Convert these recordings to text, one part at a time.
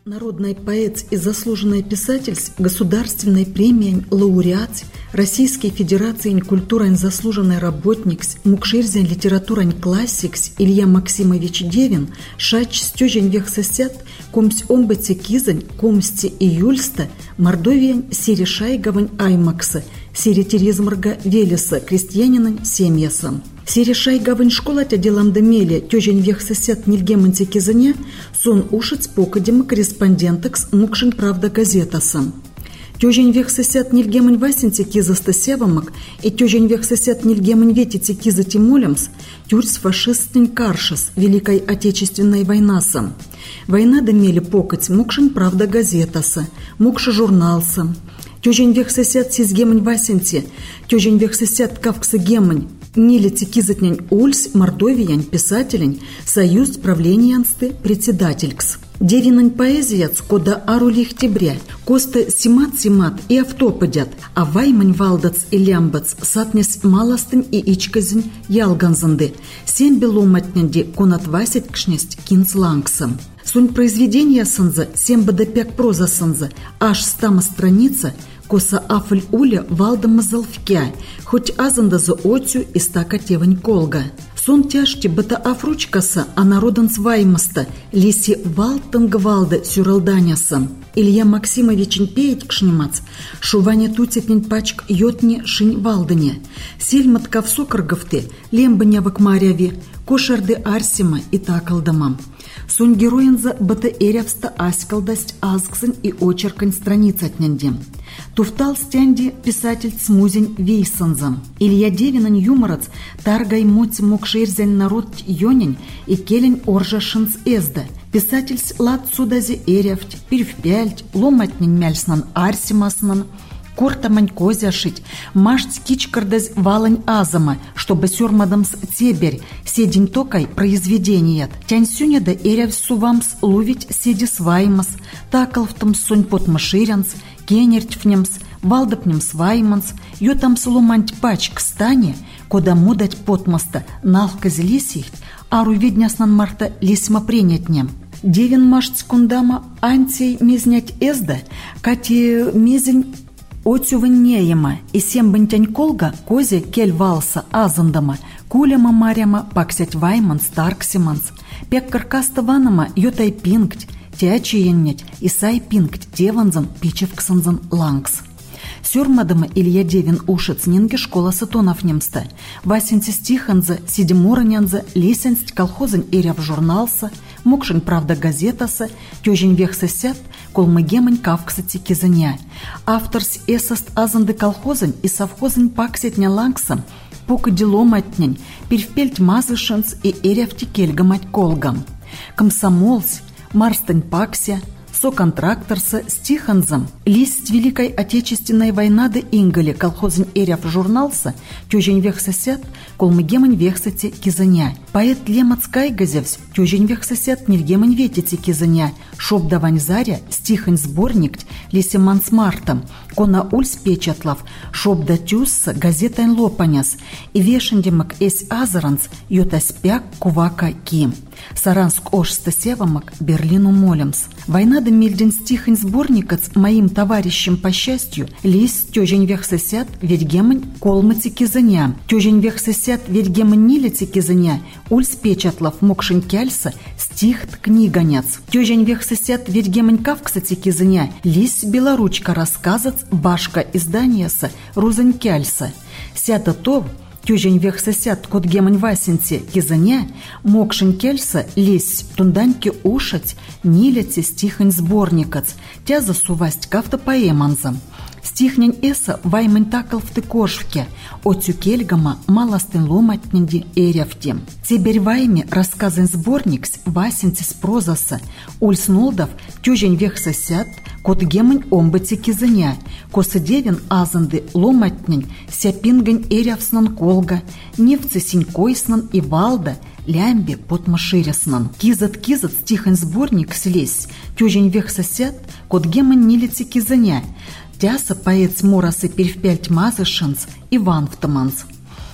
Народный поэт и заслуженный писатель государственной премией лауреат Российской Федерации культурой заслуженный работник мукширзен литературань классикс Илья Максимович Девин шач стёжень вех сосят комсь омбыце кизань комсти июльста мордовиянь сири шайгавань аймакса сири терезмарга велеса крестьянинань семьясам. Сири шайгавань школать делам демеле тёжень вех сосят нильгеманте кизане сон ушец покадема корреспондентакс мукшин правда газетасам. Тёжень вех сосят нильгемань васенте кизаста севамак и тёжень вех сосят нильгемань ветите киза тимолемс тюрс фашистнень каршас Великой Отечественной войнасам. Война демели покать мукшин правда газетаса, мукша журналсам. Тёжень вех сосят сизгемань васенте, тёжень вех сосят кавкса гемань. Нилити кизатнянь ульс, мордовиянь, писателянь, союз правлениянсты, председателькс. Девинань поэзияц, кода арулих тебря, коста симат и автопадят, а ваймань валдац и лямбац, сатнес малостынь и ичказень ялганзанды, семь беломатнянди конат васять кшнесть кинцлангсам. Сунь произведения санза, семь бадапяк проза санза, аж стама страница, коса афль уля валдама залфкя, хоть азанда за отю и стака тевань колга. Сон тяжти бата афручкаса, а народан сваймаста, лиси валтангвалда сюралданясам. Илья Максимович пеет кшнимац, шуваня туцетнень пачк йотни шинь валдане. Сельмат кавсокаргавты, лембаня вакмаряви, кошарды арсима и такалдамам. Сон героинза бата эрявста аськалдасть азгсын и очеркань страниц отняндем. Туфтал стянди писатель смузень вейсанзам. Илья Девинань юморац таргай моти мокширзень народ йонень и келень оржашинц эзда. Писатель лад судази эрявть, перевпяльть, ломатнень мяльснан арсимаснан, кортамань козяшить, машт кичкардаз валань азама, чтобы сюрмадамс теберь, седень токай произведеният. Тянь сюня да эряв сувамс ловить седи сваймас, такалвтам сонь потмаширянс, кенертьфнемс, валдапнемс вайманс, йотамс ломанть пачк стане, кода мудать потмаста налказ лисихт, ару видняснан марта лисма принятнем. Девин машт скундама антей мизнять эзда, кати мизень отюваннеема и сем бентянь колга козе кель валса азандама, кулема маряма паксять вайманс тарксиманс, пек каркаста ванама йотай пингть, тячиеннять и сай пингть деванзан пичевксанзан лангс. Сюрмадама Илья Девин ушец нинге школа сатонов немста. Васенти стиханза, сидиморанянза, лисенсть колхозен эряв журналса, мукшин правда газетаса, тёжень вех сосят, колмыгемань кавксати кизаня. Авторс эсаст азанды колхозен и совхозен паксетня лангсам, пока деломатнянь, перевпельть мазышенц и эрявти кельгамать колгам. Комсомолс, марстань пакся, соконтракторса стиханзам, лист Великой Отечественной войны да ингале колхозен эряв журналса, тёжень вех сосят, колмыгемань вехсати кизаня. Поэт лемац кайгазевс, тёжень вех сосят нильгемань ветити кизаня, шоп давань заря, стихань сборникть, лисеман с мартом, кона ульс печатлав, шоп да тюсса, газетайн лопаняс, и вешендемак эсь азаранс, йотаспяк кувака ким. Саранск ошста севамак, Берлину молемс. Война да мильден стихань сборникац моим товарищам по счастью, лис тёжень вех сосят, ведь гемань колмати кизаня. Тёжень вех сосят, ведь гемань нилити кизаня, ульс печатлав мокшин кяльса, стихт книганяц. Тёжень вех сосят, ведь гемань кавксати кизаня, лис белоручка рассказац, башка издания-са, рузань кяльса. Сята то, тёжень вех сосят, кот гемань васенте кизаня, мокшин кельса лись тунданьки ушать, нилете стихань сборникац, тя засувасть кавта поэманзам. Стихнень эса ваймань такал в тыкошвке, отю кельгама маластын ломатненди эрявти. Теберь вайме рассказан сборникс васентис прозаса, ульс нолдав тёжень вех сосят, кот гемань омбати кизаня, коса девин азанды ломатнень, сяпингань эрявснан колга, невцы синькойснан и валда, лямбе потмаширяснан. Кизат стихань сборник слезь, тёжень вех сосят, кот гемань нилити кизаня, тяса поэт сморасы перевпяльть мазышенс Иван втаманс.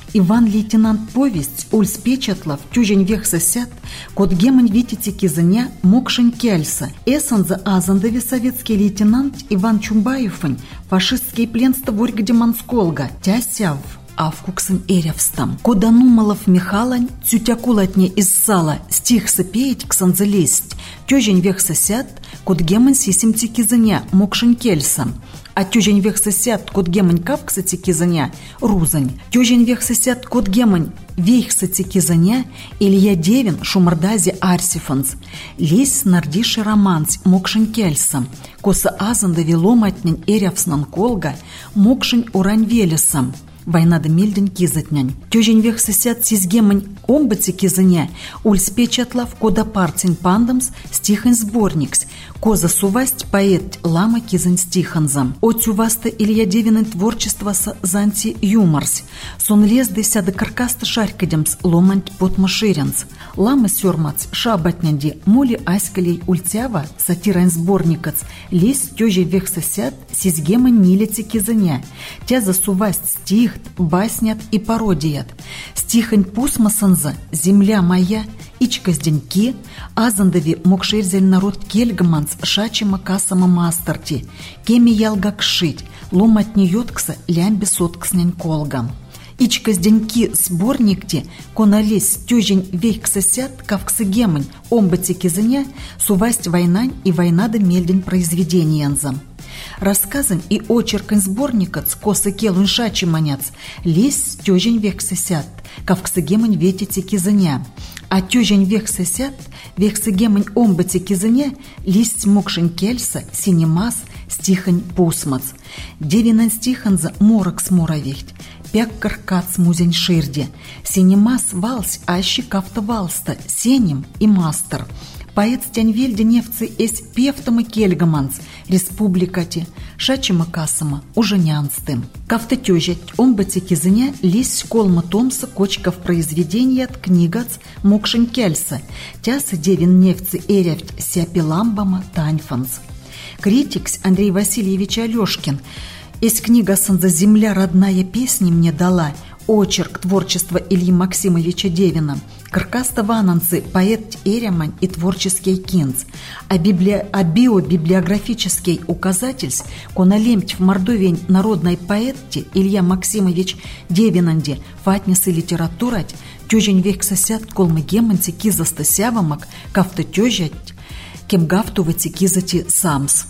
Иван-лейтенант повесть Ульс Печатлов тюжень вех сосят, кот гемань витите кизаня мокшень кельса. Эсанза азандове советский лейтенант Иван Чумбаевань фашистский пленство ворьгаде мансколга тясяв. Авкуксын эревстам. Кода нумалов Михалань, тютякулатне из сала, стих сопеять ксан залезть. Тюжень вех сосят, кот гемань сисимти кизаня мокшень кельсам. А тюжень вех сосят, кот гемань кавксати кизаня рузань. Тюжень вех сосят, кот гемань вейхсати кизаня Илья Девин шумардази арсифанс. Лезь нардиши романс мокшень кельсам. Коса азандави ломатнень эревснан колга мокшень урань велесам. Война да мельдень кизатнянь. Тюжень вех сосят сизгемань омбати кизаня Ульс Печатлов кода партин пандамс стихань сборникс. Коза сувасть поэт лама кизань стиханзам. Отюваста Илья Девин творчество занти юморс. Сон лезды сяда каркаста шарькадемс ломанть потмаширенс. Лама сёрмац шабатнянди моли аськалей ультява сатирань сборникац. Лезь тюжень вех сосят сизгемань нилети кизаня. Тя засувасть стих баснят и пародият. Стихань пусмасанза «Земля моя», ичказденьки, азандави мокшерзель народ кельгаманс шачима касама мастарти, кеми ялгакшить, ломатни йоткса лямби соткснянь колгам. Ичказденьки сборникти, коналесь тюжень вейксасят, кавксыгемань, омбати кизаня, сувасть войнань и война да мельдень произведениянзам. Рассказан и очеркань сборникац косы келун шачи маняц, лезь тюжень век сосят, кавксыгемань ветите кизаня. А тюжень век сосят, вексыгемань омбати кизаня, листь мокшень кельса, синемас, стихань пусмац. Девинан стиханза морок сморовихть, пяк каркац музень ширде, синемас валс, ащи кафта валста, сенем и мастер. Поэт стяньвельде невцы эс певтама кельгаманс, республикати, шачима касама, уженянстым. Кафта тёжать, омбати кизаня, лись колма томса, кочков произведения от книгац мокшень кельса, тясы девин невцы эревть сяпиламбама таньфанс. Критикс Андрей Васильевич Алешкин, эс книга санза «Земля родная песни мне дала», очерк творчества Ильи Максимовича Девина, каркаста вананцы, поэт Эрямань и творческий кинц, а биобиблиографический указательс, коналемть в Мордовии народной поэтте Илья Максимович Девинанде, фатнисы литературать, тюжень век сосят колмы геманти кизаста сявамак, кафта тюжать, кем гафтувати кизати самс.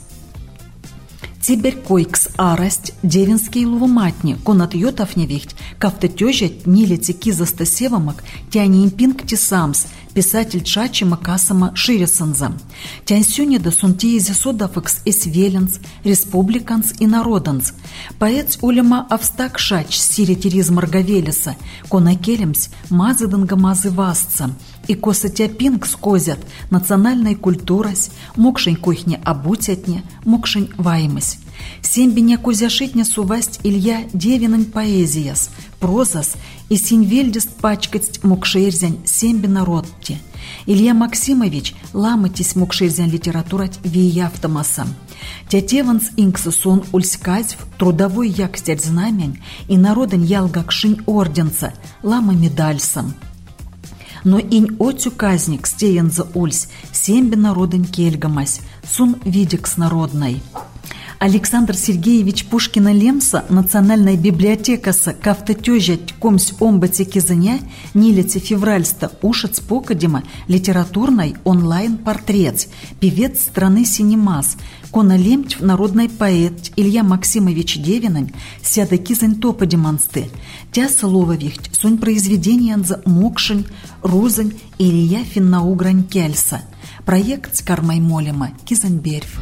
Тибер койкс арасть девинский лувоматни, конат йотов невихть, кафта тёжать нилети кизаста севамак, тяни импинг тисамс, писатель Чачима Касама Ширисанза. Тянсюни да сунтиези содафакс эсвеленс, республиканс и народанс. Поэт улема австак шач сиритериз Маргавелеса, конакелемс мазыданга мазы вастца. И косатяпинг скозят национальной культурась, мокшень кухня обутятне, мокшень ваймась. Сембиня козяшитня сувасть Илья Девинань поэзияс, прозас и синьвельдист пачкать мокшерзянь семби народте. Илья Максимович ламатись мокшерзянь литературать вияфтамаса. Тятеванс инксасон ульсказв трудовой якстять знамянь и народань ялгакшинь орденца, лама медальсам. Но инь отю казник стеянза ульс, семби народень кельгамась, сун видикс народной. Александр Сергеевич Пушкина-Лемса, национальная библиотекаса кафтатёжать комсь омбати кизаня, нилети февральста ушец покадема, литературной онлайн-портрет, певец страны Синемас, коналемть народный поэт Илья Максимович Девинань, сяда кизань топадемансты, тя солововихть, сунь произведения за мокшень, рузань Илья финнаугрань кельса. Проект с кармай молема кизаньберв.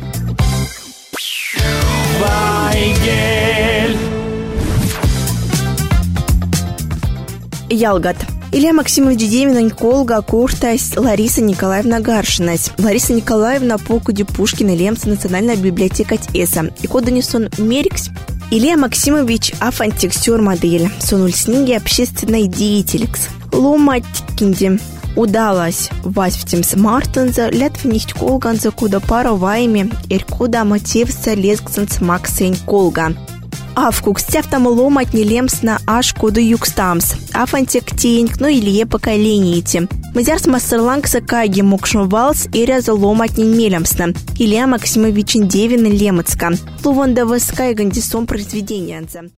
Ялгат. Илья Максимович Девинань колга куртась Лариса Николаевна Гаршинась. Лариса Николаевна покуди Пушкина Лемса национальная библиотека Эса. И коданесон Мерикс. Илья Максимович афантиксер модель. Сонуль снеги общественной деятеликс. Ломатькинди. Удалось васьктимс Мартенза, лятвнихть колганза, куда пара вайми, куда мотивса лесксенс Максень колга. Авкук стяфтам ломать не лемсна аж коду юкстамс. Афантек теньк, но илье поколените. Мазярс мастерлангса каги мукшмвалс и ряза ломать не мелемсна. Илья Максимович Девин лемыцка. Лувонда воскай гандисон произведения.